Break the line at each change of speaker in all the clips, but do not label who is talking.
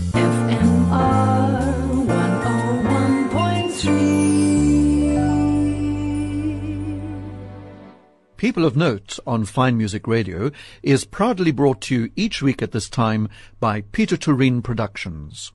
FMR 101.3.
People of Note on Fine Music Radio is proudly brought to you each week at this time by Peter Turin Productions.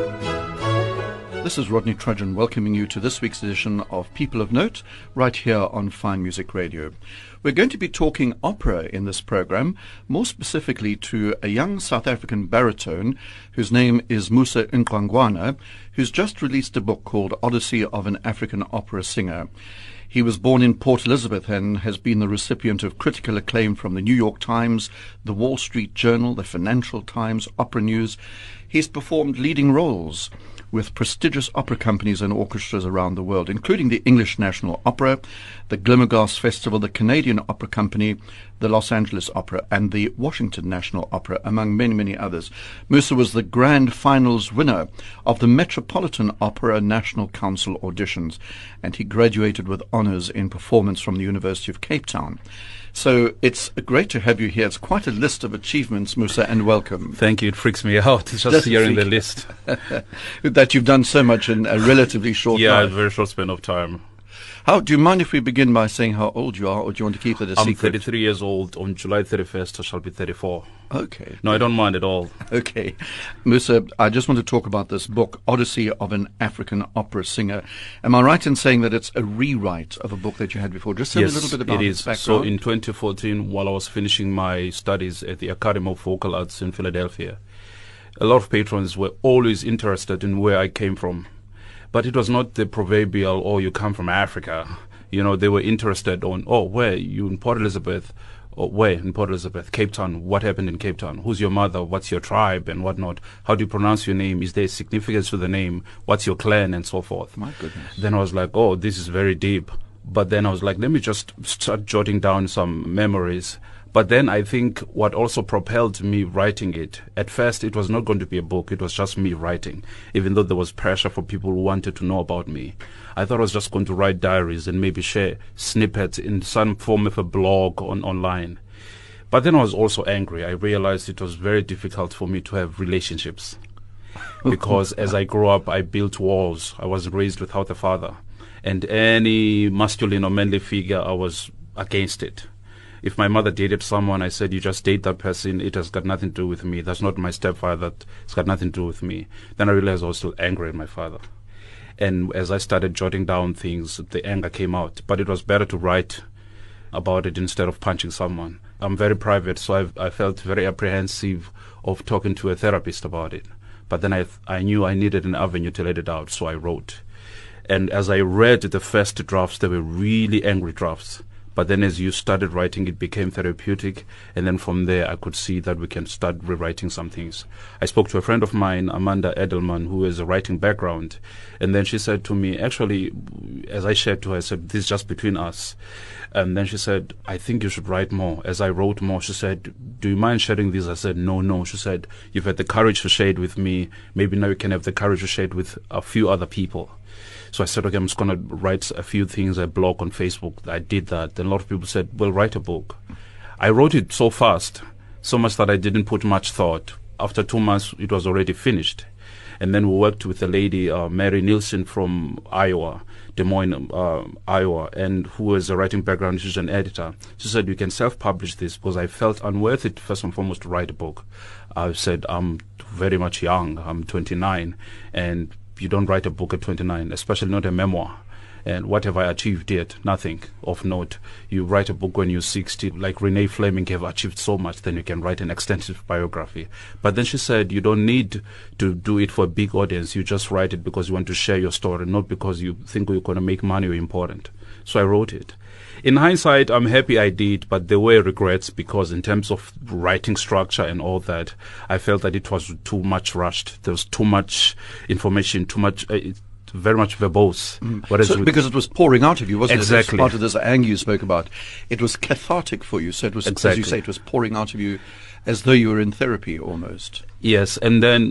This is Rodney Trudgeon welcoming you to this week's edition of People of Note right here on Fine Music Radio. We're going to be talking opera in this program, more specifically to a young South African baritone whose name is Musa Nkwangwana, who's just released a book called Odyssey of an African Opera Singer. He was born in Port Elizabeth and has been the recipient of critical acclaim from the New York Times, the Wall Street Journal, the Financial Times, Opera News. He's performed leading roles with prestigious opera companies and orchestras around the world, including the English National Opera, the Glimmerglass Festival, the Canadian Opera Company, the Los Angeles Opera, and the Washington National Opera, among many, many others. Musa was the grand finals winner of the Metropolitan Opera National Council auditions, and he graduated with honors in performance from the University of Cape Town. So it's great to have you here. It's quite a list of achievements, Musa, and welcome.
Thank you. It freaks me out just hearing the list.
That you've done so much in a relatively short time.
Yeah, a very short span of time.
Do you mind if we begin by saying how old you are, or do you want to keep that a secret?
I'm 33 years old. On July 31st, I shall be 34.
Okay.
No, I don't mind at all.
Okay. Musa, I just want to talk about this book, Odyssey of an African Opera Singer. Am I right in saying that it's a rewrite of a book that you had before? Just tell me a little bit about its background.
So in 2014, while I was finishing my studies at the Academy of Vocal Arts in Philadelphia, a lot of patrons were always interested in where I came from. But it was not the proverbial, oh, you come from Africa. You know, they were interested on, oh, where? You in Port Elizabeth? Or where in Port Elizabeth? Cape Town. What happened in Cape Town? Who's your mother? What's your tribe? And whatnot? How do you pronounce your name? Is there significance to the name? What's your clan? And so forth.
My goodness.
Then I was like, oh, this is very deep. But then I was like, let me just start jotting down some memories. But then I think what also propelled me writing it, at first it was not going to be a book, it was just me writing, even though there was pressure for people who wanted to know about me. I thought I was just going to write diaries and maybe share snippets in some form of a blog online. But then I was also angry. I realized it was very difficult for me to have relationships because as I grew up, I built walls. I was raised without a father. And any masculine or manly figure, I was against it. If my mother dated someone, I said, you just date that person. It has got nothing to do with me. That's not my stepfather. It's got nothing to do with me. Then I realized I was still angry at my father. And as I started jotting down things, the anger came out. But it was better to write about it instead of punching someone. I'm very private, so I felt very apprehensive of talking to a therapist about it. But then I knew I needed an avenue to let it out, so I wrote. And as I read the first drafts, they were really angry drafts. But then as you started writing, it became therapeutic. And then from there, I could see that we can start rewriting some things. I spoke to a friend of mine, Amanda Edelman, who has a writing background. And then she said to me, actually, as I shared to her, I said, this is just between us. And then she said, I think you should write more. As I wrote more, she said, do you mind sharing this? I said, no. She said, you've had the courage to share it with me. Maybe now you can have the courage to share it with a few other people. So I said, okay, I'm just going to write a few things, a blog on Facebook. I did that. Then a lot of people said, well, write a book. I wrote it so fast, so much that I didn't put much thought. After 2 months, it was already finished. And then we worked with a lady, Mary Nielsen from Iowa, Des Moines, Iowa, and who has a writing background. She's an editor. She said, you can self-publish this, because I felt unworthy, first and foremost, to write a book. I said, I'm very much young. I'm 29, and you don't write a book at 29, especially not a memoir. And what have I achieved yet? Nothing of note. You write a book when you're 60, like Renee Fleming have achieved so much, then you can write an extensive biography. But then she said, you don't need to do it for a big audience. You just write it because you want to share your story, not because you think you're going to make money or important. So I wrote it. In hindsight, I'm happy I did, but there were regrets because in terms of writing structure and all that, I felt that it was too much rushed. There was too much information, too much, very much verbose.
Because it was pouring out of you, wasn't
exactly.
it? Exactly. Part of this anger you spoke about. It was cathartic for you. So it was,
exactly.
as you say, it was pouring out of you as though you were in therapy almost.
Yes, and then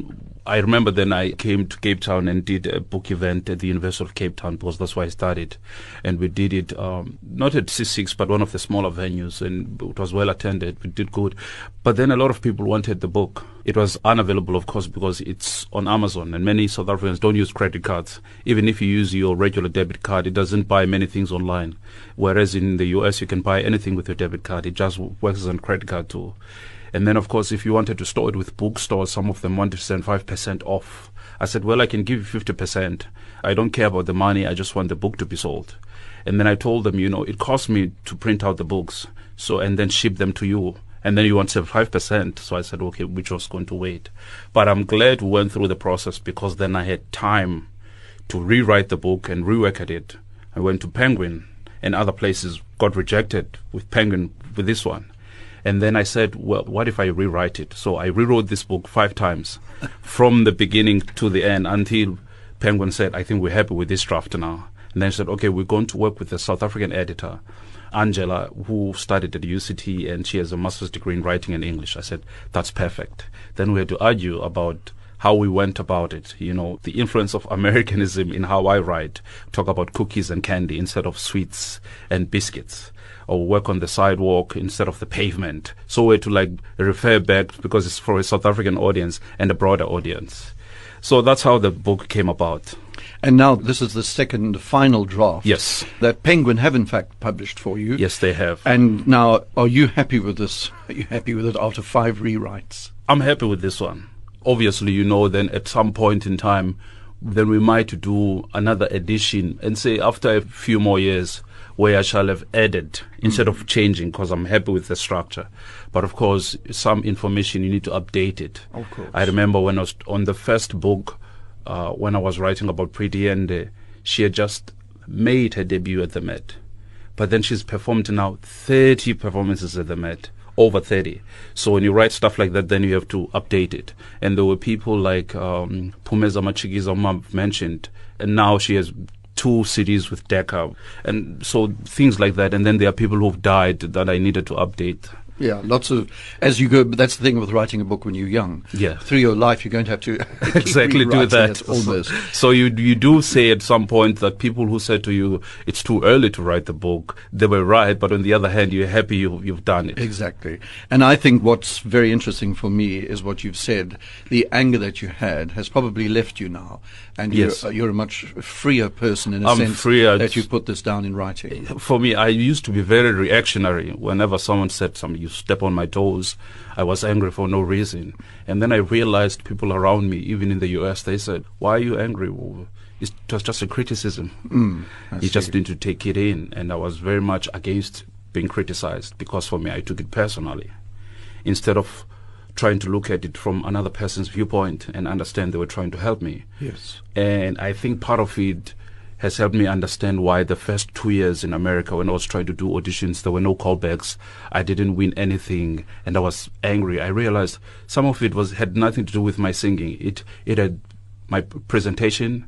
I remember then I came to Cape Town and did a book event at the University of Cape Town, because that's where I studied. And we did it, not at C6, but one of the smaller venues, and it was well attended. We did good. But then a lot of people wanted the book. It was unavailable, of course, because it's on Amazon, and many South Africans don't use credit cards. Even if you use your regular debit card, it doesn't buy many things online. Whereas in the US, you can buy anything with your debit card. It just works as a credit card too. And then, of course, if you wanted to store it with bookstores, some of them wanted to send 5% off. I said, well, I can give you 50%. I don't care about the money. I just want the book to be sold. And then I told them, it cost me to print out the books, and then ship them to you. And then you want 5%. So I said, okay, which was going to wait. But I'm glad we went through the process, because then I had time to rewrite the book and rework at it. I went to Penguin and other places, got rejected with Penguin with this one. And then I said, well, what if I rewrite it? So I rewrote this book 5 times from the beginning to the end, until Penguin said, I think we're happy with this draft now. And then I said, okay, we're going to work with a South African editor, Angela, who studied at UCT, and she has a master's degree in writing and English. I said, that's perfect. Then we had to argue about how we went about it, the influence of Americanism in how I write, talk about cookies and candy instead of sweets and biscuits, or work on the sidewalk instead of the pavement. So we had to refer back, because it's for a South African audience and a broader audience. So that's how the book came about.
And now this is the second final draft.
Yes.
That Penguin have in fact published for you.
Yes, they have.
And now, are you happy with this? Are you happy with it after 5 rewrites?
I'm happy with this one. Obviously, then at some point in time, then we might do another edition, and say after a few more years, where I shall have added instead of changing, because I'm happy with the structure. But of course, some information you need to update it.
Of course.
I remember when I was on the first book, when I was writing about Pretty Yende, she had just made her debut at the Met. But then she's performed now 30 performances at the Met. Over 30. So when you write stuff like that, then you have to update it. And there were people like Phumeza Matshikiza, whom I've mentioned, and now she has 2 CDs with Decca, and so things like that. And then there are people who've died that I needed to update.
Yeah, lots of, as you go, but that's the thing with writing a book when you're young.
Yeah.
Through your life, you're going to have to
exactly do that.
Almost.
So you do say at some point that people who said to you, it's too early to write the book, they were right, but on the other hand, you're happy you've done it.
Exactly. And I think what's very interesting for me is what you've said. The anger that you had has probably left you now. And
yes.
you're a much freer person in a sense
freer.
That you put this down in writing.
For me, I used to be very reactionary. Whenever someone said something, you step on my toes, I was angry for no reason. And then I realized people around me, even in the US, they said, why are you angry? Well, it was just a criticism. You just need to take it in. And I was very much against being criticized, because for me, I took it personally. Instead of trying to look at it from another person's viewpoint and understand they were trying to help me.
Yes.
And I think part of it has helped me understand why the first 2 years in America, when I was trying to do auditions, there were no callbacks. I didn't win anything, and I was angry. I realized some of it had nothing to do with my singing. It had my presentation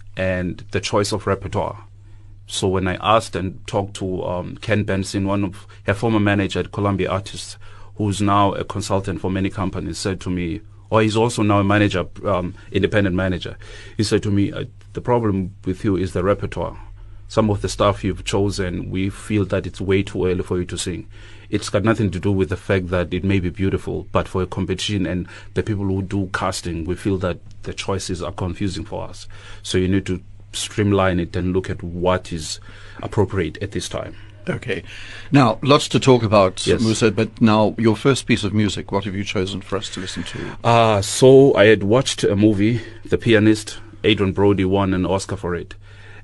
and the choice of repertoire. So when I asked and talked to Ken Benson, one of her former manager at Columbia Artists, who's now a consultant for many companies, said to me, or he's also now a manager, independent manager. He said to me, the problem with you is the repertoire. Some of the stuff you've chosen, we feel that it's way too early for you to sing. It's got nothing to do with the fact that it may be beautiful, but for a competition and the people who do casting, we feel that the choices are confusing for us. So you need to streamline it and look at what is appropriate at this time.
Okay. Now, lots to talk about,
yes.
Musa, but now your first piece of music, what have you chosen for us to listen to?
So I had watched a movie, The Pianist. Adrian Brody won an Oscar for it.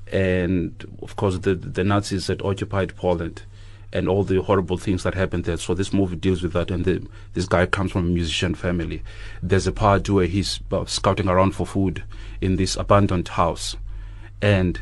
And, of course, the Nazis had occupied Poland and all the horrible things that happened there. So this movie deals with that, and this guy comes from a musician family. There's a part where he's scouting around for food in this abandoned house. And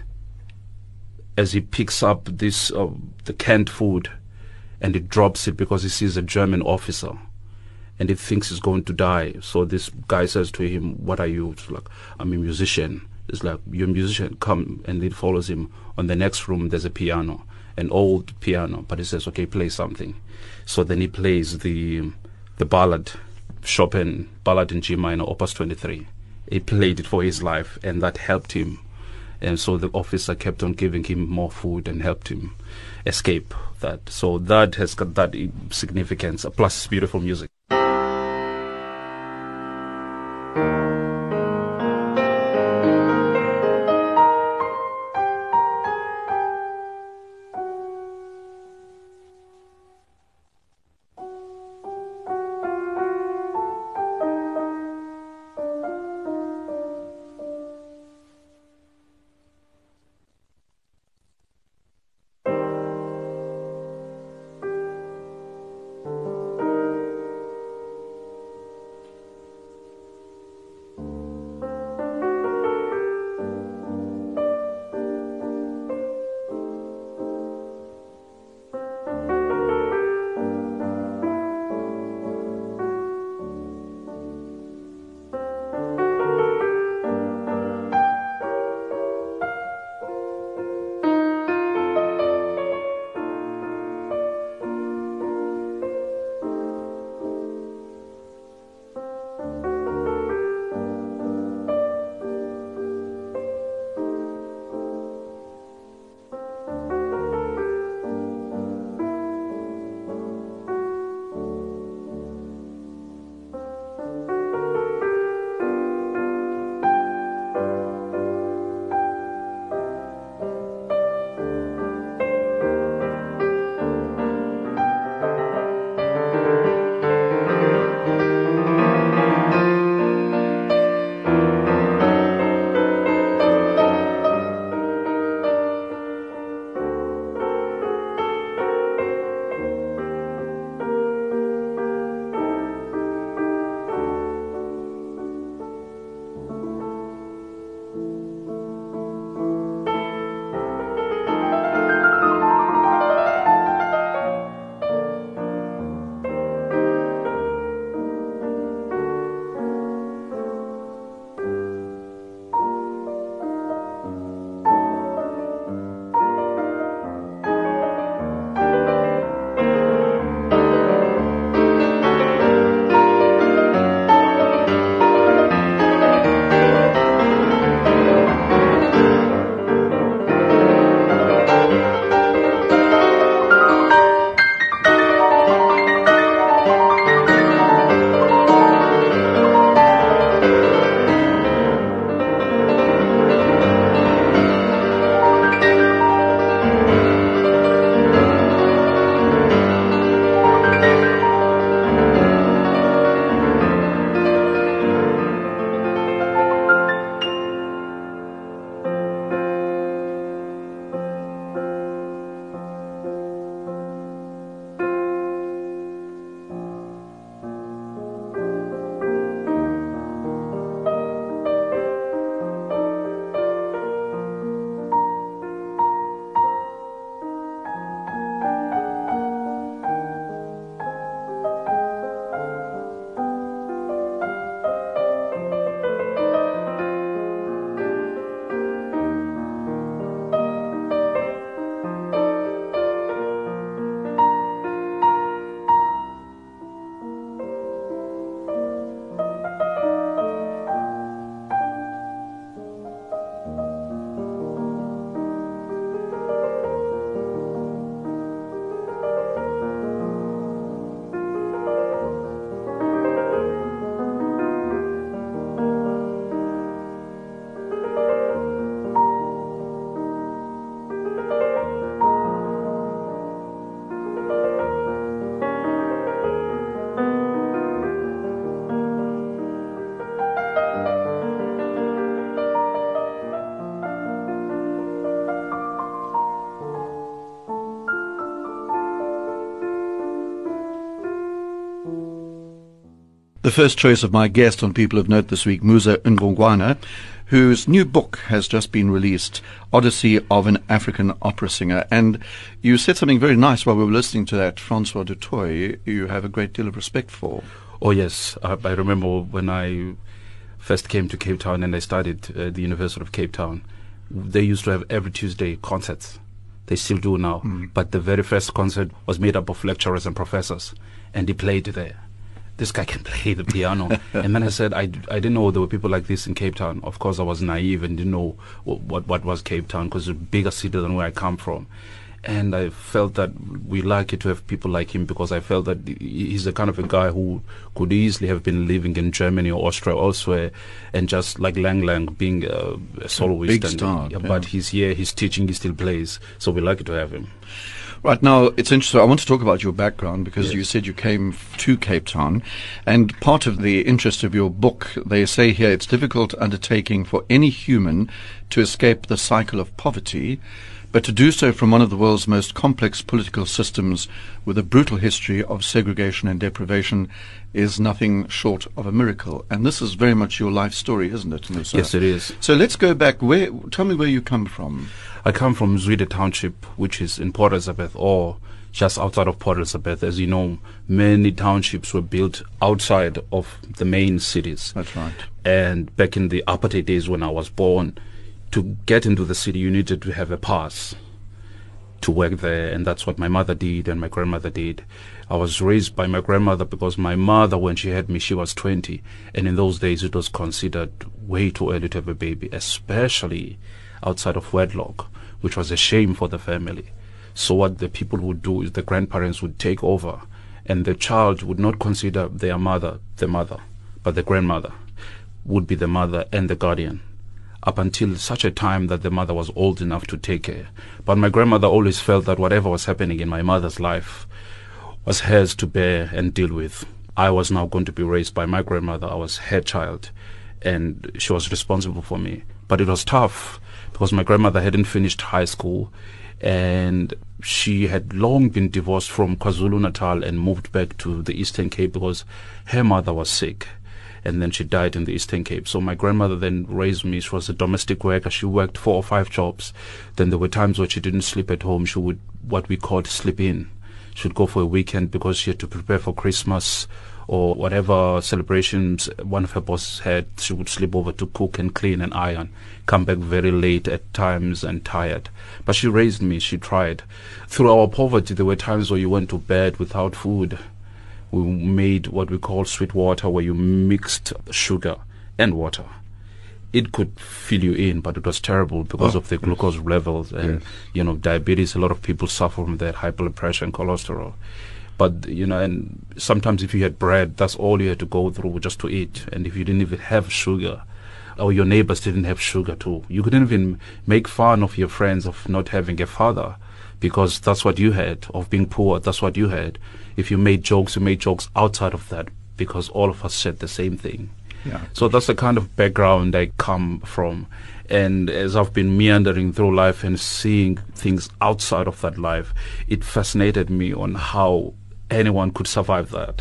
as he picks up this the canned food, and he drops it because he sees a German officer, and he thinks he's going to die. So this guy says to him, "What are you?" It's like, "I'm a musician." It's like, "You're a musician, come." And it follows him. On the next room, there's a piano, an old piano, but he says, "Okay, play something." So then he plays the ballad, Chopin ballad in G minor, Opus 23. he played it for his life, and that helped him. And so the officer kept on giving him more food and helped him escape that. So that has got that significance, plus it's beautiful music.
The first choice of my guest on People of Note this week, Musa Ngongwana, whose new book has just been released, Odyssey of an African Opera Singer. And you said something very nice while we were listening to that, Francois du Toit, you have a great deal of respect for.
Oh, yes. I remember when I first came to Cape Town and I studied at the University of Cape Town, they used to have every Tuesday concerts. They still do now. But the very first concert was made up of lecturers and professors, and he played there. this guy can play the piano. And then I said, I didn't know there were people like this in Cape Town. Of course, I was naive and didn't know what was Cape Town, because it's a bigger city than where I come from. And I felt that we're lucky to have people like him, because I felt that he's the kind of a guy who could easily have been living in Germany or Austria or elsewhere, and just like Lang Lang being a soloist.
Big star. Yeah.
But he's here, he's teaching, he still plays. So we're lucky to have him.
Right, now, it's interesting. I want to talk about your background, because you said you came to Cape Town, and part of the interest of your book, they say here, it's difficult undertaking for any human to escape the cycle of poverty, but to do so from one of the world's most complex political systems with a brutal history of segregation and deprivation is nothing short of a miracle. And this is very much your life story, isn't it, Musa?
Yes, it is.
So let's go back. Tell me where you come from.
I come from Zwide Township, which is in Port Elizabeth, or just outside of Port Elizabeth. As you know, many townships were built outside of the main cities.
That's right.
And back in the apartheid days when I was born, to get into the city, you needed to have a pass to work there, and that's what my mother did and my grandmother did. I was raised by my grandmother because my mother, when she had me, she was 20, and in those days it was considered way too early to have a baby, especially outside of wedlock, which was a shame for the family. So what the people would do is the grandparents would take over, and the child would not consider their mother the mother, but the grandmother would be the mother and the guardian, up until such a time that the mother was old enough to take care. But my grandmother always felt that whatever was happening in my mother's life was hers to bear and deal with. I was now going to be raised by my grandmother. I was her child, and she was responsible for me. But it was tough, because my grandmother hadn't finished high school, and she had long been divorced from KwaZulu-Natal and moved back to the Eastern Cape because her mother was sick. And then she died in the Eastern Cape. So my grandmother then raised me. She was a domestic worker. She worked 4 or 5 jobs. Then there were times where she didn't sleep at home. She would, what we called, sleep in. She would go for a weekend because she had to prepare for Christmas or whatever celebrations one of her bosses had. She would sleep over to cook and clean and iron, come back very late at times and tired. But she raised me. She tried. Through our poverty, there were times where you went to bed without food. We made what we call sweet water, where you mixed sugar and water. It could fill you in, but it was terrible because of the glucose levels and, diabetes. A lot of people suffer from that, high blood pressure and cholesterol. But, and sometimes if you had bread, that's all you had to go through just to eat. And if you didn't even have sugar, or your neighbors didn't have sugar too, you couldn't even make fun of your friends of not having a father, because that's what you had, of being poor, that's what you had. If you made jokes, you made jokes outside of that, because all of us said the same thing.
Yeah.
So that's the kind of background I come from. And as I've been meandering through life and seeing things outside of that life, it fascinated me on how anyone could survive that.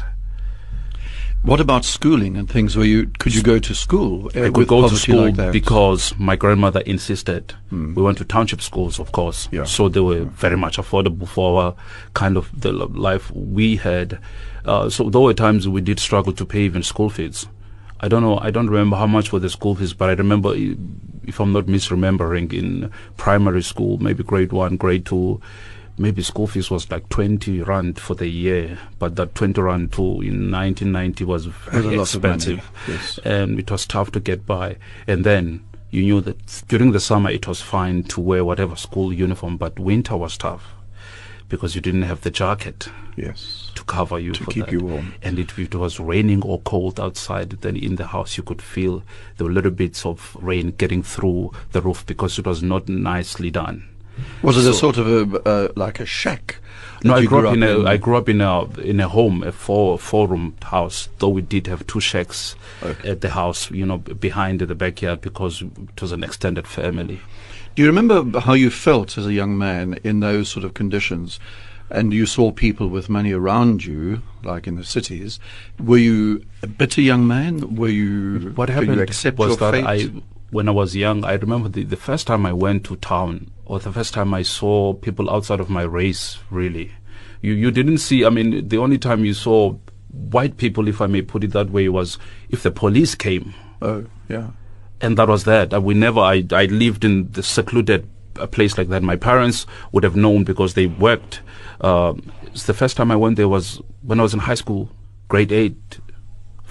What about schooling and things? Could you go to school?
I could go to school
like that?
Because my grandmother insisted. We went to township schools, of course.
Yeah.
So they were very much affordable for our kind of the life we had. So there were times we did struggle to pay even school fees. I don't know. I don't remember how much were the school fees, but I remember, if I'm not misremembering, in primary school, maybe grade 1, grade 2, maybe school fees was like 20 rand for the year, but that 20 rand too in 1990 was very expensive.
Yes.
And it was tough to get by. And then you knew that during the summer it was fine to wear whatever school uniform, but winter was tough because you didn't have the jacket.
Yes.
To cover you,
to
for
keep
that.
you warm.
And if it was raining or cold outside, then in the house you could feel there were little bits of rain getting through the roof because it was not nicely done.
Was it a sort of like a shack?
No, I grew up in a home, a four-room house. Though we did have 2 shacks at the house, behind the backyard, because it was an extended family.
Do you remember how you felt as a young man in those sort of conditions? And you saw people with money around you, like in the cities. Were you a bitter young man? Were you?
What happened
could you accept
was
your
that
fate?
when I was young, I remember the first time I went to town, or the first time I saw people outside of my race, really. You didn't see, the only time you saw white people, if I may put it that way, was if the police came.
Oh, yeah.
And that was that. I lived in the secluded place like that. My parents would have known because they worked. The first time I went there was when I was in high school, grade 8,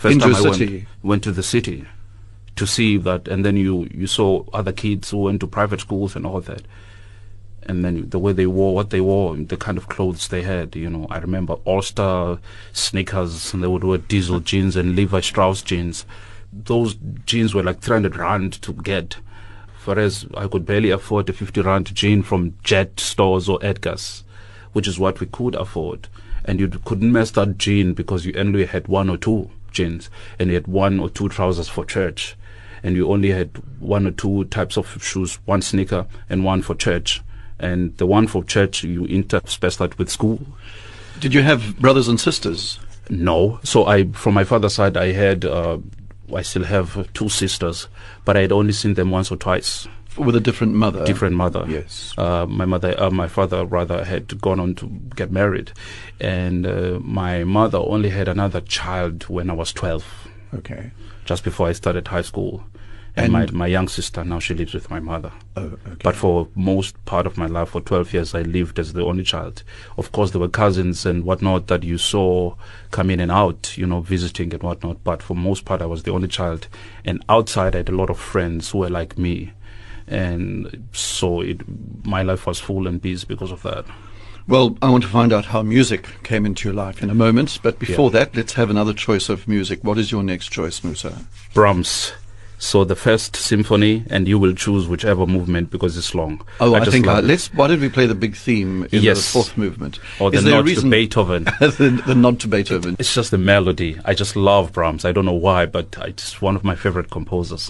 First time I
City.
went to the city to see that, and then you saw other kids who went to private schools and all that. And then the way they wore, what they wore, the kind of clothes they had, I remember All-Star sneakers, and they would wear Diesel jeans and Levi Strauss jeans. Those jeans were like 300 rand to get, whereas I could barely afford a 50 rand jean from Jet stores or Edgar's, which is what we could afford. And you couldn't mess that jean because you only had one or two jeans, and you had one or two trousers for church, and you only had one or two types of shoes, one sneaker and one for church. And the one for church, you interspersed that with school.
Did you have brothers and sisters?
No. So from my father's side, I still have two sisters, but I had only seen them once or twice.
With a different mother?
Different mother.
Yes.
My father rather had gone on to get married, and my mother only had another child when I was 12.
Okay.
Just before I started high school. And my young sister, now she lives with my mother.
Oh, okay.
But for most part of my life, for 12 years, I lived as the only child. Of course, there were cousins and whatnot that you saw come in and out, visiting and whatnot. But for most part, I was the only child. And outside, I had a lot of friends who were like me. And so my life was full and busy because of that.
Well, I want to find out how music came into your life in a moment. But before that, let's have another choice of music. What is your next choice, Musa?
Brahms. So the first symphony, and you will choose whichever movement because it's long.
Oh, I think why don't we play the big theme in the fourth movement?
Or the nod to Beethoven.
the nod to Beethoven.
It's just the melody. I just love Brahms. I don't know why, but it's one of my favorite composers.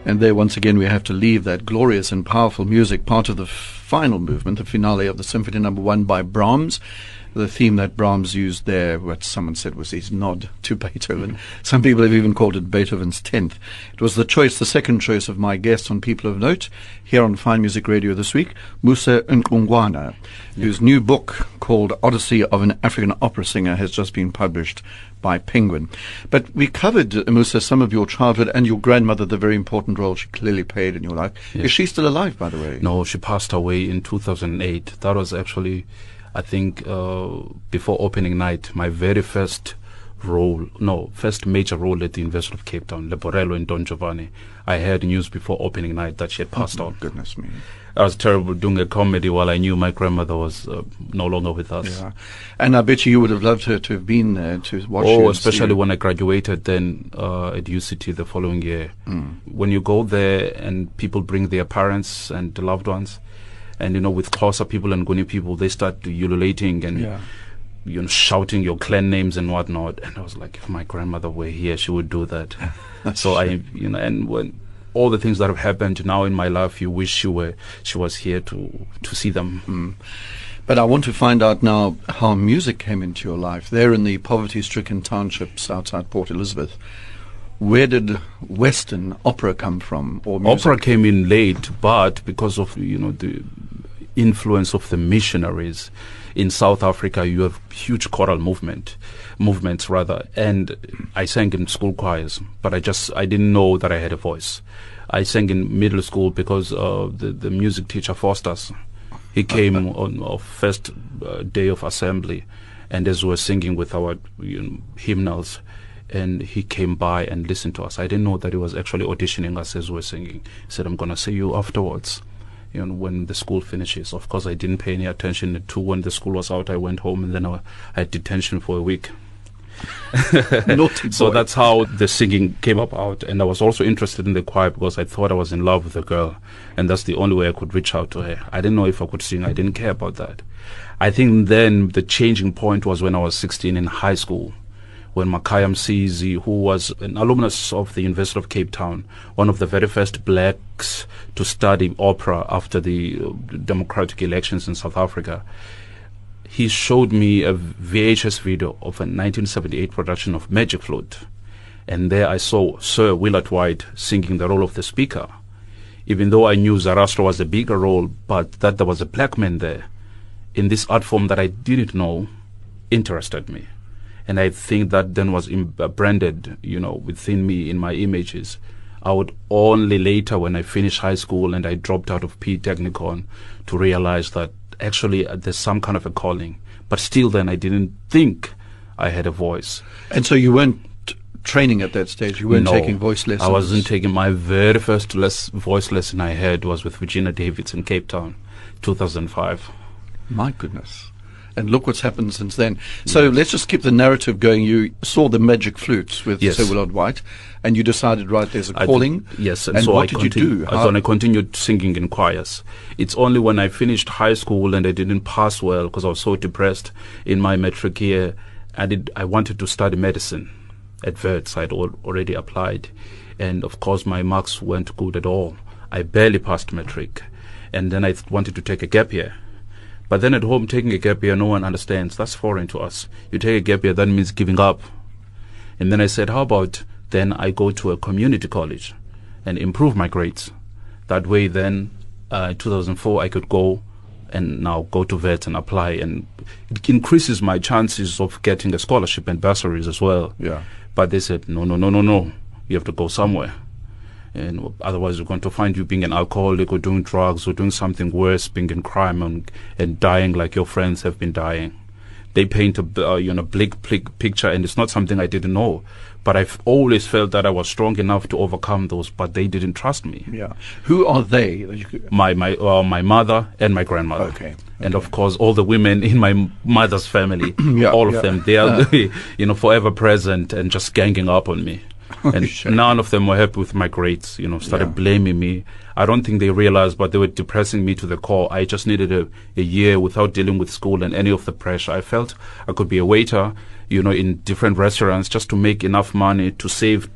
And there, once again, we have to leave that glorious and powerful music, part of the final movement, the finale of the Symphony No. 1 by Brahms. The theme that Brahms used there, what someone said was his nod to Beethoven. Some people have even called it Beethoven's 10th. It was the second choice of my guest on People of Note, here on Fine Music Radio this week, Musa Nkungwana, whose new book called Odyssey of an African Opera Singer has just been published by Penguin. But we covered, Musa, some of your childhood and your grandmother, the very important role she clearly played in your life. Yeah. Is she still alive, by the way?
No, she passed away in 2008. That was actually, I think, before opening night, my very first major role at the University of Cape Town, Leporello in Don Giovanni. I heard news before opening night that she had passed on.
Goodness me.
I was terrible doing a comedy while I knew my grandmother was no longer with us.
Yeah. And I bet you would have loved her to have been there to watch you.
Oh, especially when I graduated then at UCT the following year. When you go there and people bring their parents and loved ones, and, you know, with Xhosa people and Nguni people, they start ululating and shouting your clan names and whatnot. And I was like, if my grandmother were here, she would do that. So and when all the things that have happened now in my life, you wish she was here to see them.
But I want to find out now how music came into your life. There in the poverty-stricken townships outside Port Elizabeth, where did Western opera come from? Or music?
Opera came in late, but because of the influence of the missionaries in South Africa, you have huge choral movements, and I sang in school choirs, but I didn't know that I had a voice. I sang in middle school because the music teacher forced us. He came on our first day of assembly, and as we were singing with our hymnals, and he came by and listened to us. I didn't know that he was actually auditioning us as we were singing. He said, "I'm going to see you afterwards, when the school finishes." Of course, I didn't pay any attention to when the school was out. I went home, and then I had detention for a week.
Naughty boy.
So that's how the singing came about. And I was also interested in the choir because I thought I was in love with a girl, and that's the only way I could reach out to her. I didn't know if I could sing. I didn't care about that. I think then the changing point was when I was 16 in high school, when Makaya Msizi, who was an alumnus of the University of Cape Town, one of the very first blacks to study opera after the democratic elections in South Africa, he showed me a VHS video of a 1978 production of Magic Flute. And there I saw Sir Willard White singing the role of the speaker. Even though I knew Zarastro was a bigger role, but that there was a black man there in this art form that I didn't know interested me. And I think that then was branded, within me in my images. I would only later, when I finished high school and I dropped out of P Technikon, to realize that actually there's some kind of a calling. But still then I didn't think I had a voice.
And so you weren't training at that stage? You weren't taking voice lessons?
I wasn't taking. My very first voice lesson I had was with Virginia Davids in Cape Town, 2005.
My goodness. And look what's happened since then. So let's just keep the narrative going. You saw the Magic Flute with Sir Willard White, and you decided, right, there's a calling.
Yes.
And so what did you do?
I continued singing in choirs. It's only when I finished high school and I didn't pass well because I was so depressed in my matric year, I wanted to study medicine at Wits. I'd already applied. And, of course, my marks weren't good at all. I barely passed matric. And then I wanted to take a gap year. But then at home, taking a gap year, no one understands. That's foreign to us. You take a gap year, that means giving up. And then I said, how about then I go to a community college and improve my grades? That way then, 2004, I could go and now go to Wits and apply. And it increases my chances of getting a scholarship and bursaries as well.
Yeah.
But they said, no. You have to go somewhere. And otherwise, we're going to find you being an alcoholic or doing drugs or doing something worse, being in crime and dying like your friends have been dying. They paint a bleak picture, and it's not something I didn't know. But I've always felt that I was strong enough to overcome those, but they didn't trust me.
Yeah. Who are they?
My mother and my grandmother.
Okay.
And of course, all the women in my mother's family, all of them, they are, forever present and just ganging up on me. And none of them were happy with my grades, started blaming me. I don't think they realized, but they were depressing me to the core. I just needed a year without dealing with school and any of the pressure. I felt I could be a waiter, in different restaurants just to make enough money to save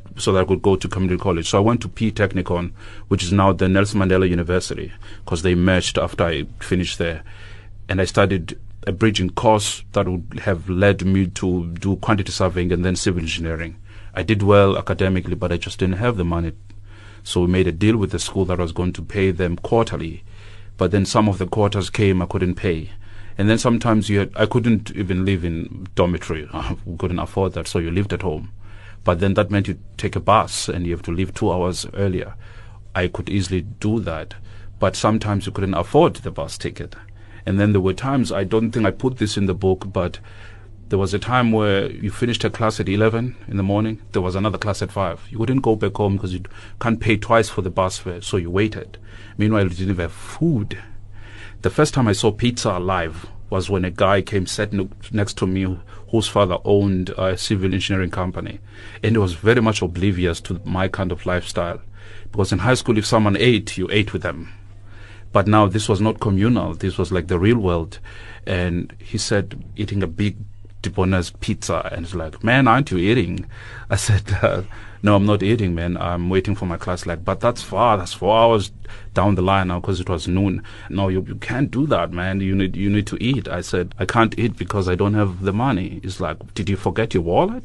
so that I could go to community college. So I went to P Technikon, which is now the Nelson Mandela University, because they merged after I finished there. And I studied a bridging course that would have led me to do quantity surveying and then civil engineering. I did well academically, but I just didn't have the money. So we made a deal with the school that I was going to pay them quarterly. But then some of the quarters came, I couldn't pay. And then sometimes I couldn't even live in dormitory. We couldn't afford that, so you lived at home. But then that meant you take a bus and you have to leave 2 hours earlier. I could easily do that. But sometimes you couldn't afford the bus ticket. And then there were times, I don't think I put this in the book, but there was a time where you finished a class at 11 in the morning. There was another class at 5. You couldn't go back home because you can't pay twice for the bus fare, so you waited. Meanwhile, you didn't have food. The first time I saw pizza alive was when a guy came sat next to me whose father owned a civil engineering company. And he was very much oblivious to my kind of lifestyle. Because in high school, if someone ate, you ate with them. But now this was not communal. This was like the real world. And he said, eating a big Dibona's pizza. And he's like, man, aren't you eating? I said, no, I'm not eating, man. I'm waiting for my class. Like, but that's far. That's 4 hours down the line now because it was noon. No, you can't do that, man. You need to eat. I said, I can't eat because I don't have the money. He's like, did you forget your wallet?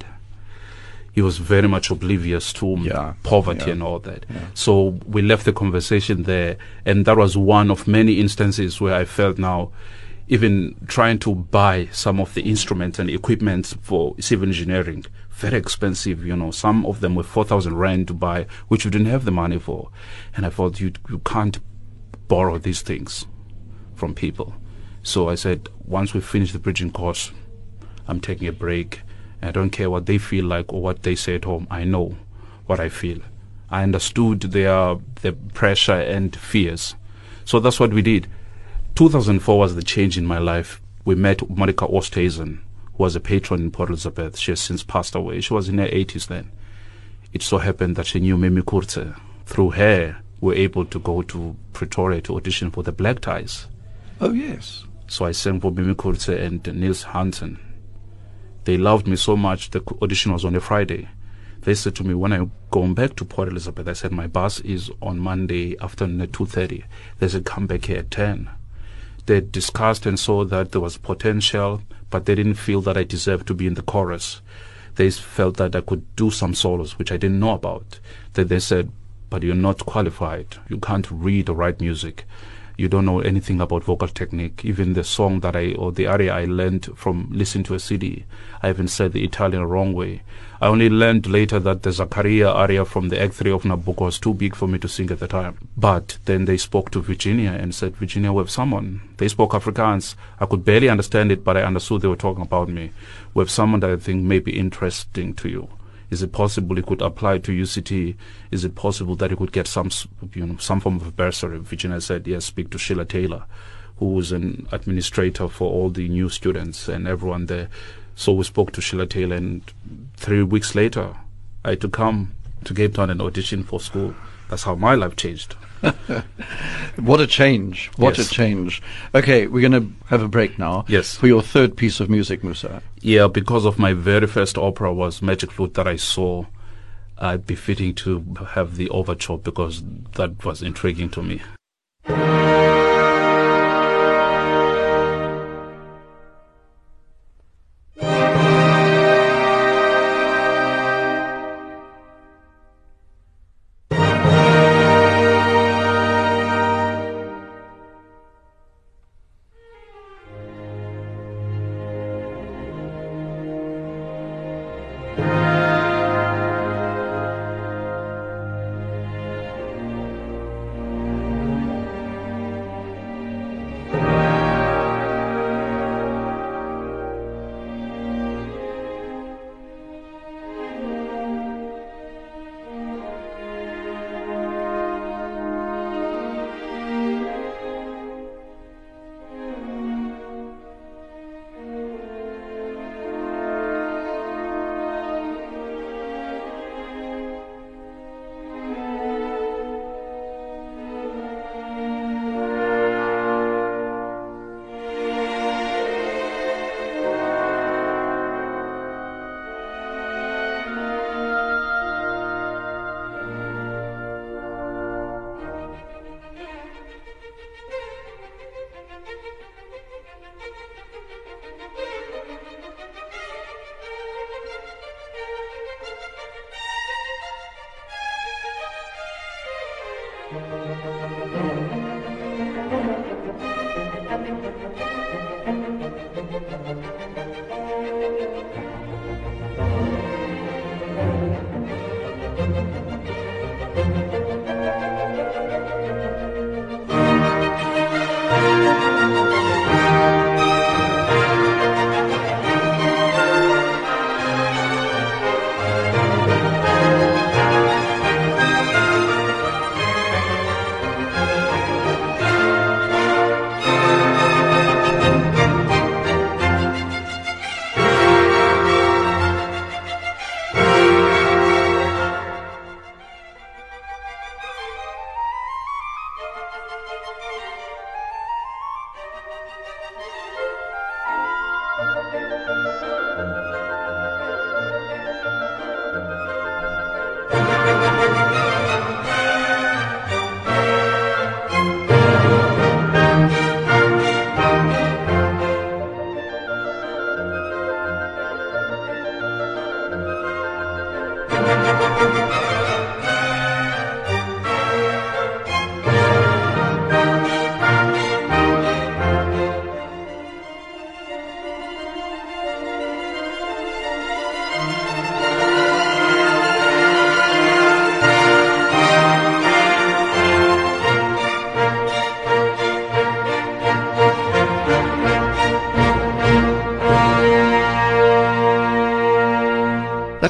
He was very much oblivious to poverty and all that. Yeah. So we left the conversation there. And that was one of many instances where I felt now, even trying to buy some of the instruments and equipment for civil engineering, very expensive, some of them were 4,000 rand to buy, which you didn't have the money for. And I thought, you can't borrow these things from people. So I said, once we finish the bridging course, I'm taking a break. I don't care what they feel like or what they say at home. I know what I feel. I understood their pressure and fears. So that's what we did. 2004 was the change in my life. We met Monica Oosthuizen, who was a patron in Port Elizabeth. She has since passed away. She was in her 80s then. It so happened that she knew Mimi Kurze. Through her, we were able to go to Pretoria to audition for the Black Ties.
Oh, yes.
So I sang for Mimi Kurze and Niels Hansen. They loved me so much. The audition was on a Friday. They said to me, when I'm going back to Port Elizabeth, I said, my bus is on Monday afternoon at 2:30. They said, come back here at 10. They discussed and saw that there was potential, but they didn't feel that I deserved to be in the chorus. They felt that I could do some solos, which I didn't know about. Then they said, but you're not qualified. You can't read or write music. You don't know anything about vocal technique. Even the song or the aria I learned from listening to a CD, I even said the Italian wrong way. I only learned later that the Zaccaria aria from the Act 3 of Nabucco was too big for me to sing at the time. But then they spoke to Virginia and said, Virginia, we have someone. They spoke Afrikaans. I could barely understand it, but I understood they were talking about me. We have someone that I think may be interesting to you. Is it possible he could apply to UCT? Is it possible that he could get some form of bursary? Virginia said, yes, speak to Sheila Taylor, who was an administrator for all the new students and everyone there. So we spoke to Sheila Taylor, and 3 weeks later, I had to come to Cape Town and audition for school. That's how my life changed.
What a change. What
Yes.
a change. Okay, we're going to have a break now.
Yes.
For your third piece of music, Musa.
Yeah, because of my very first opera was Magic Flute that I saw, I'd be fitting to have the overture because that was intriguing to me.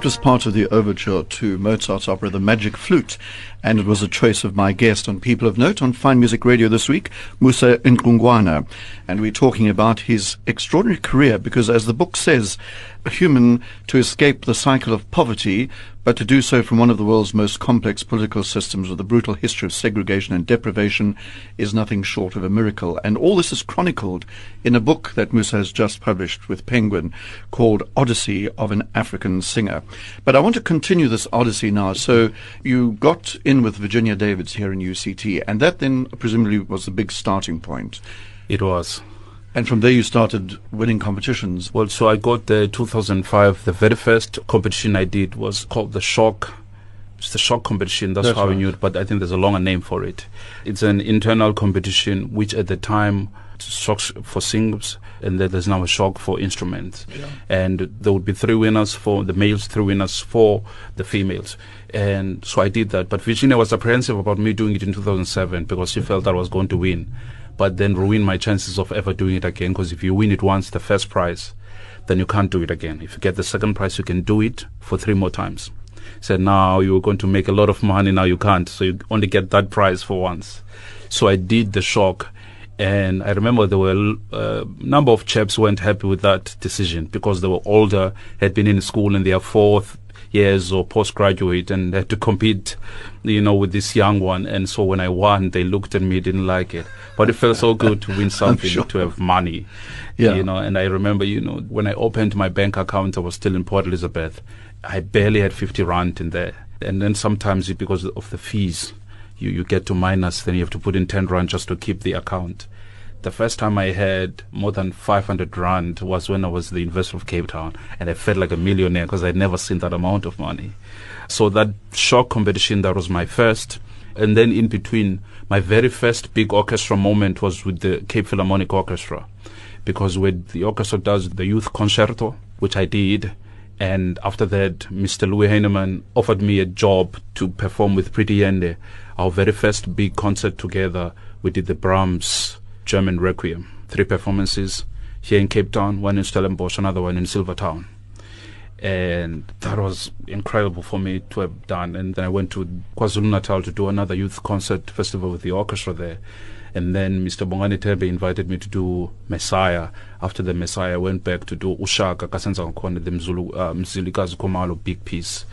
was part of the overture to Mozart's opera The Magic Flute, and it was a choice of my guest on People of Note on Fine Music Radio this week, Musa Ntungwana. And we're talking about his extraordinary career because, as the book says, a human to escape the cycle of poverty, but to do so from one of the world's most complex political systems with a brutal history of segregation and deprivation is nothing short of a miracle. And all this is chronicled in a book that Musa has just published with Penguin called Odyssey of an African Singer. But I want to continue this odyssey now. So you got in with Virginia Davids here in UCT, and that then presumably was the big starting point.
It was.
And from there you started winning competitions.
Well, so I got there 2005. The very first competition I did was called the Shock. It's the Shock competition. That's how I knew it, but I think there's a longer name for it. It's an internal competition, which at the time Shock for singers, and then there's now a Shock for instruments. Yeah. And there would be 3 winners for the males, 3 winners for the females. And so I did that. But Virginia was apprehensive about me doing it in 2007 because she felt I was going to win, but then ruin my chances of ever doing it again, because if you win it once, the first prize, then you can't do it again. If you get the second prize, you can do it for 3 more times. Said, now you're going to make a lot of money, now you can't, so you only get that prize for once. So I did the Shock, and I remember there were a number of chaps who weren't happy with that decision because they were older, had been in school in their 4th years or postgraduate, and had to compete, with this young one. And so when I won, they looked at me, didn't like it. But it felt so good to win something, to have money, And I remember, when I opened my bank account, I was still in Port Elizabeth. I barely had 50 rand in there. And then sometimes because of the fees, you get to minus, then you have to put in 10 rand just to keep the account. The first time I had more than 500 rand was when I was the University of Cape Town, and I felt like a millionaire because I'd never seen that amount of money. So that Shock competition, that was my first. And then in between, my very first big orchestra moment was with the Cape Philharmonic Orchestra, because when the orchestra does the youth concerto, which I did, and after that, Mr. Louis Heinemann offered me a job to perform with Pretty Yende. Our very first big concert together, we did the Brahms German Requiem, 3 performances here in Cape Town, one in Stellenbosch, another one in Silvertown. And that was incredible for me to have done. And then I went to KwaZulu-Natal to do another youth concert festival with the orchestra there. And then Mr. Bongani Tembe invited me to do Messiah. After the Messiah, I went back to do Ushaka Kasenza Nkone, the Mzilikazi Khumalo big piece.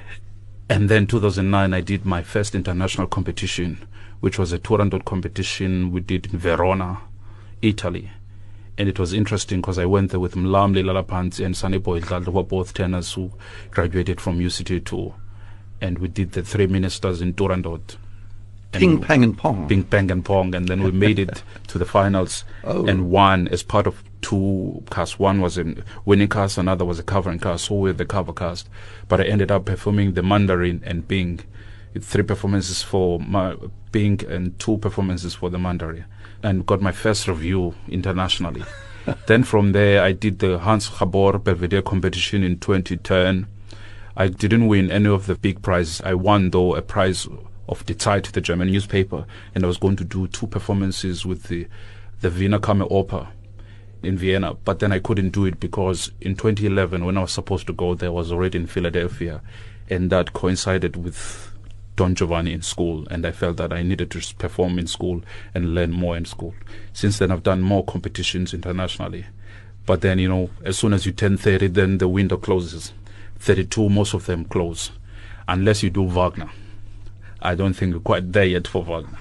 And then 2009, I did my first international competition, which was a Turandot competition we did in Verona, Italy. And it was interesting because I went there with Mlamli Lalapanzi and Sanibo Idlal, who were both tenors who graduated from UCT too. And we did the 3 ministers in Turandot.
Ping, pang, and pong.
Ping, pang, and pong. And then we made it to the finals and won as part of 2 casts. One was a winning cast, another was a covering cast. So we were the cover cast. But I ended up performing the Mandarin and Bing. 3 performances for Bing and 2 performances for the Mandarin. And got my first review internationally. Then from there, I did the Hans Gabor Belvedere competition in 2010. I didn't win any of the big prizes. I won, though, a prize of Die Zeit, the German newspaper, and I was going to do 2 performances with the Wiener Kammeroper in Vienna, but then I couldn't do it because in 2011, when I was supposed to go there, I was already in Philadelphia, and that coincided with Don Giovanni in school, and I felt that I needed to perform in school and learn more in school. Since then, I've done more competitions internationally, but then, as soon as you turn 30, then the window closes. 32, most of them close, unless you do Wagner. I don't think we're quite there yet for Wagner.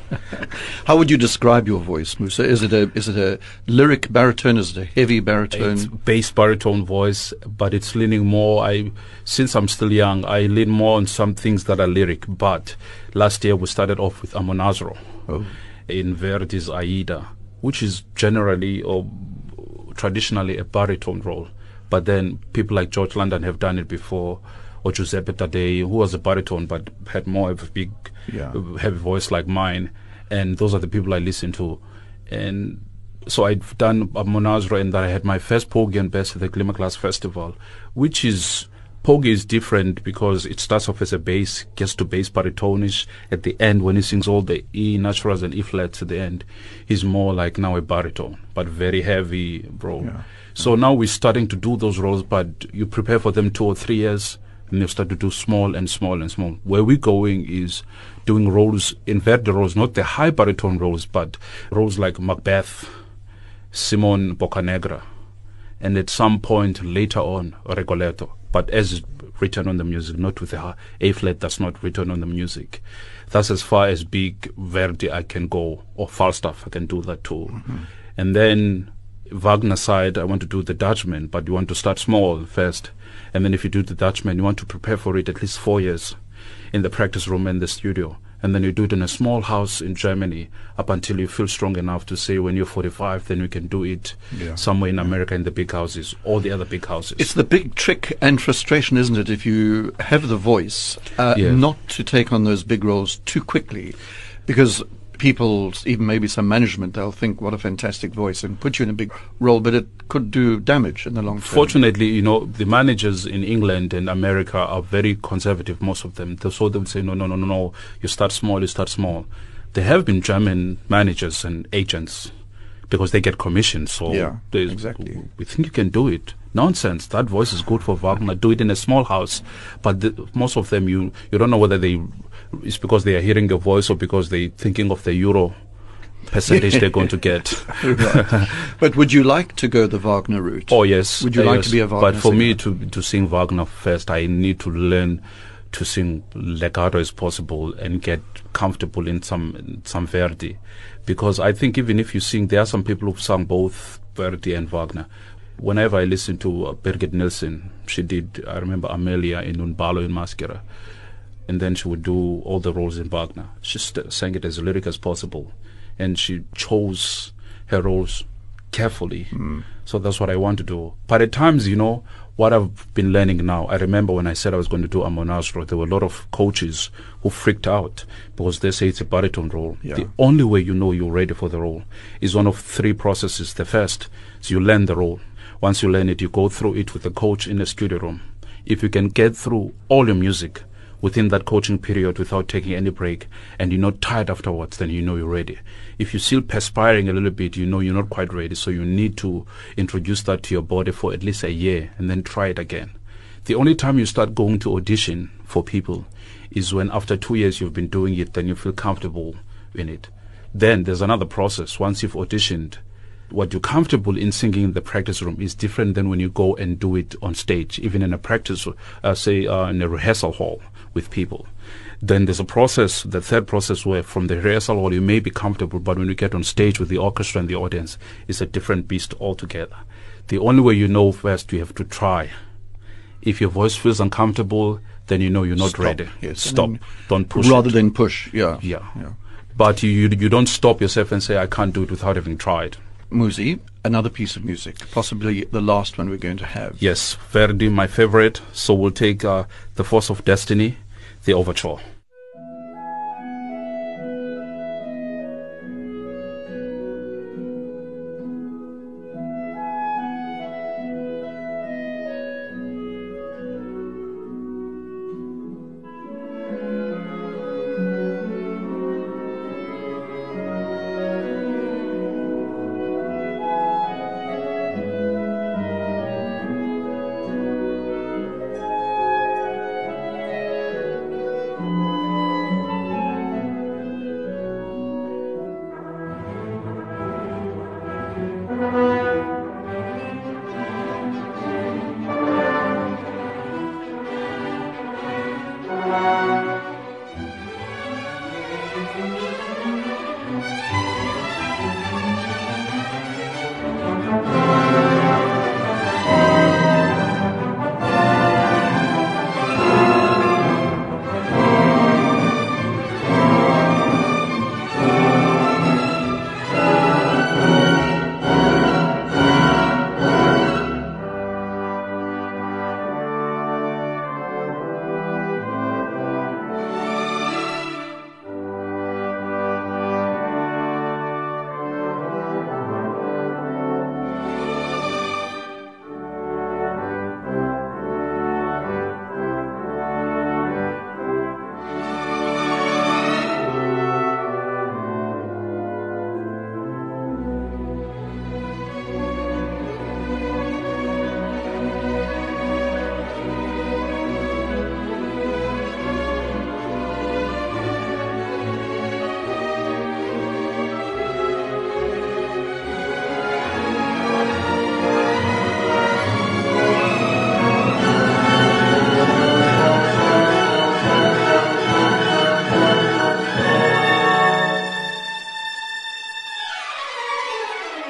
How would you describe your voice, Musa? Is it a lyric baritone? Is it a heavy baritone?
It's bass baritone voice, but it's leaning more. Since I'm still young, I lean more on some things that are lyric. But last year we started off with Amonasro in Verdi's Aida, which is generally or traditionally a baritone role. But then people like George London have done it before. Or Giuseppe Taddei, who was a baritone but had more of a big, heavy voice like mine. And those are the people I listen to. And so I've done Monazro, and that I had my first Pogi and Best at the Glimmerglass Festival, which is, Pogi is different because it starts off as a bass, gets to bass baritonish. At the end, when he sings all the E naturals and E flats at the end, he's more like now a baritone, but very heavy, bro. Yeah. So now we're starting to do those roles, but you prepare for them 2 or 3 years, and you start to do small and small and small. Where we're going is doing roles, in Verdi roles, not the high baritone roles, but roles like Macbeth, Simon Boccanegra, and at some point later on, Rigoletto, but as written on the music, not with a A-flat that's not written on the music. That's as far as big Verdi I can go, or Falstaff, I can do that too. Mm-hmm. And then Wagner side, I want to do the Dutchman, but you want to start small first. And then if you do the Dutchman, you want to prepare for it at least 4 years in the practice room and the studio. And then you do it in a small house in Germany up until you feel strong enough to say when you're 45, then you can do it somewhere in America in the big houses, all the other big houses.
It's the big trick and frustration, isn't it, if you have the voice, not to take on those big roles too quickly, because people, even maybe some management, they'll think, what a fantastic voice, and put you in a big role, but it could do damage in the long term.
Fortunately, the managers in England and America are very conservative, most of them. So they would say, no, you start small. There have been German managers and agents because they get commissions. So
exactly.
We think you can do it. Nonsense. That voice is good for Wagner. Do it in a small house. But most of them, you don't know whether it's because they are hearing your voice or because they're thinking of the euro percentage they're going to get.
Right. But would you like to go the Wagner route?
Oh, yes.
Would you like to be a Wagner
But for
singer?
me to sing Wagner first, I need to learn to sing legato as possible and get comfortable in some Verdi. Because I think even if you sing, there are some people who've sung both Verdi and Wagner. Whenever I listen to Birgit Nilsson, she did, I remember Amelia in Un ballo in Maschera. And then she would do all the roles in Wagner. She sang it as lyric as possible. And she chose her roles carefully. So that's what I want to do. But at times, what I've been learning now, I remember when I said I was going to do Amonastro, there were a lot of coaches who freaked out because they say it's a baritone role.
Yeah.
The only way you know you're ready for the role is one of 3 processes. The first is you learn the role. Once you learn it, you go through it with the coach in the studio room. If you can get through all your music within that coaching period without taking any break, and you're not tired afterwards, then you know you're ready. If you're still perspiring a little bit, you know you're not quite ready, so you need to introduce that to your body for at least a year and then try it again. The only time you start going to audition for people is when after 2 years you've been doing it, then you feel comfortable in it. Then there's another process. Once you've auditioned, what you're comfortable in singing in the practice room is different than when you go and do it on stage, even in a practice, in a rehearsal hall with people. Then there's a process, the third process, where from the rehearsal hall you may be comfortable, but when you get on stage with the orchestra and the audience, it's a different beast altogether. The only way you know first, you have to try. If your voice feels uncomfortable, then you know you're not ready.
Yes.
Stop. Don't push
Rather
it.
than push, yeah.
But you don't stop yourself and say, I can't do it without having tried.
Musi, another piece of music, possibly the last one we're going to have.
Yes, Verdi, my favorite. So we'll take The Force of Destiny, the overture.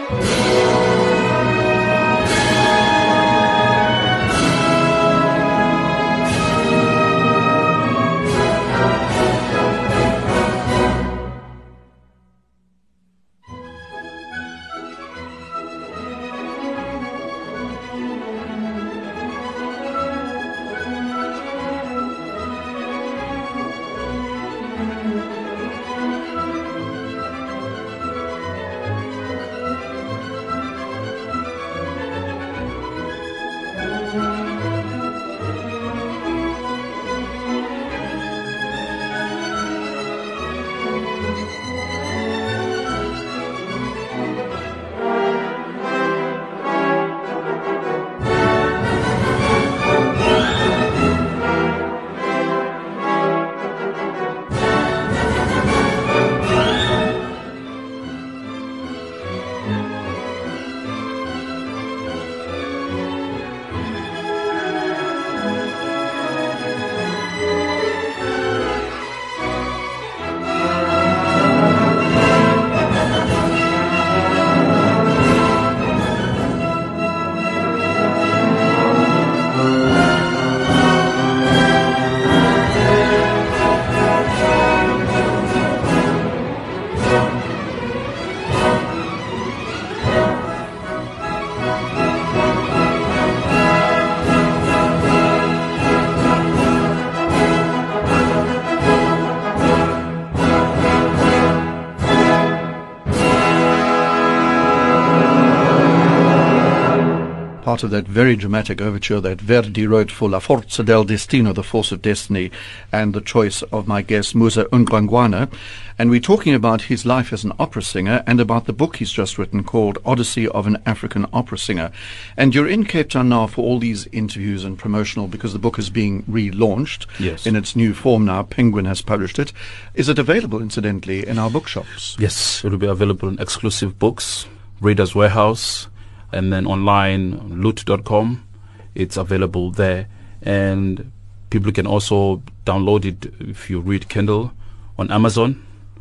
Part of that very dramatic overture that Verdi wrote for La Forza del Destino, The Force of Destiny, and the choice of my guest, Musa Ungwangwana. And we're talking about his life as an opera singer and about the book he's just written called Odyssey of an African Opera Singer. And you're in Cape Town now for all these interviews and promotional because the book is being relaunched in its new form now. Penguin has published it. Is it available, incidentally, in our bookshops?
Yes, it will be available in exclusive books, Reader's Warehouse, and then online, loot.com. It's available there. And people can also download it if you read Kindle on Amazon.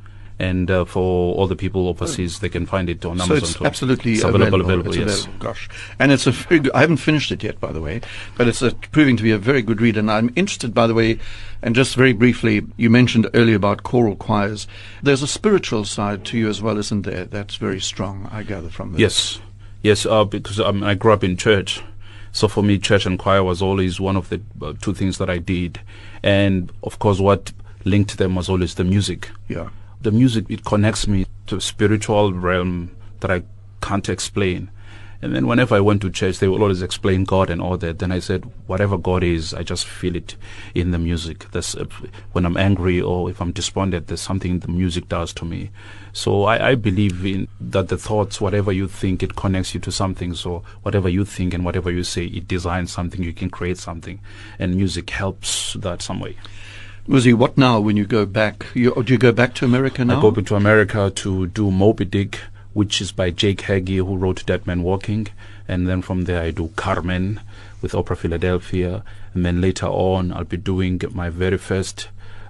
And for all the people overseas, they can find it on Amazon.
So it's absolutely available.
Yes.
Gosh. And it's a very good, I haven't finished it yet, by the way, but it's proving to be a very good read. And I'm interested, by the way, and just very briefly, you mentioned earlier about choral choirs. There's a spiritual side to you as well, isn't there? That's very strong, I gather from this.
Yes, because I grew up in church. So for me, church and choir was always one of the two things that I did. And, of course, what linked them was always the music.
Yeah.
The music, it connects me to a spiritual realm that I can't explain. And then whenever I went to church, they would always explain God and all that. Then I said, whatever God is, I just feel it in the music. When I'm angry or if I'm despondent, there's something the music does to me. So I believe in that the thoughts, whatever you think, it connects you to something. So whatever you think and whatever you say, it designs something, you can create something. And music helps that some way.
Muzi, what now when you go back? Do you go back to America now?
I go back to America to do Moby Dick, which is by Jake Hagee, who wrote Dead Man Walking. And then from there I do Carmen with Opera Philadelphia. And then later on I'll be doing my very first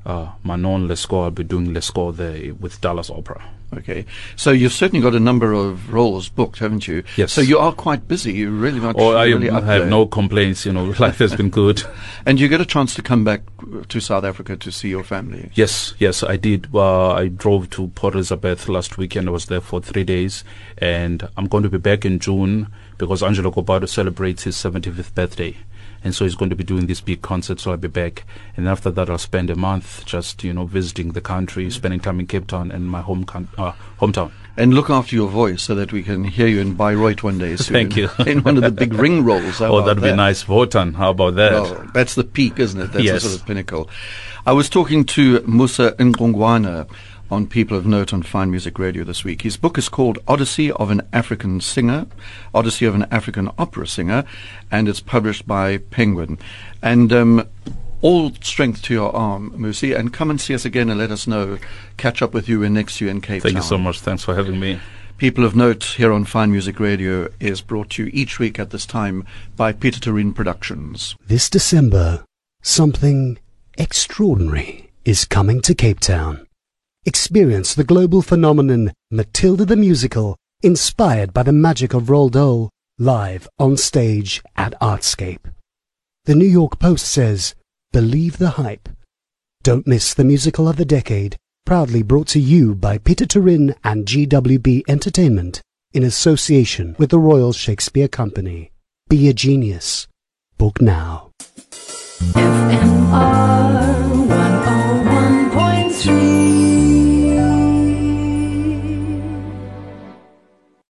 Manon Lescaut. I'll be doing Lescaut there with Dallas Opera.
Okay. So you've certainly got a number of roles booked, haven't you?
Yes.
So you are quite busy. You're really much
I
really up
have
there.
no complaints. Life has been good.
And you get a chance to come back to South Africa to see your family.
Yes, I did. I drove to Port Elizabeth last weekend. I was there for 3 days. And I'm going to be back in June because Angelo Cobado celebrates his 75th birthday. And so he's going to be doing this big concert, so I'll be back. And after that, I'll spend a month just, visiting the country, spending time in Cape Town and my hometown.
And look after your voice so that we can hear you in Bayreuth one day soon.
Thank you.
In one of the big ring roles.
That'd be nice. Wotan, how about that?
Well, that's the peak, isn't it? That's
Yes.
the sort of pinnacle. I was talking to Musa Ungwangwana on People of Note on Fine Music Radio this week. His book is called Odyssey of an African Singer, Odyssey of an African Opera Singer, and it's published by Penguin. And all strength to your arm, Musi, and come and see us again and let us know, catch up with you when next you're in Cape Town.
Thank you so much. Thanks for having me.
People of Note here on Fine Music Radio is brought to you each week at this time by Peter Turin Productions.
This December, something extraordinary is coming to Cape Town. Experience the global phenomenon Matilda the Musical inspired by the magic of Roald Dahl, live on stage at Artscape. The New York Post says, "Believe the hype." Don't miss the musical of the decade, proudly brought to you by Peter Turin and GWB Entertainment in association with the Royal Shakespeare Company. Be a genius. Book now.
FMR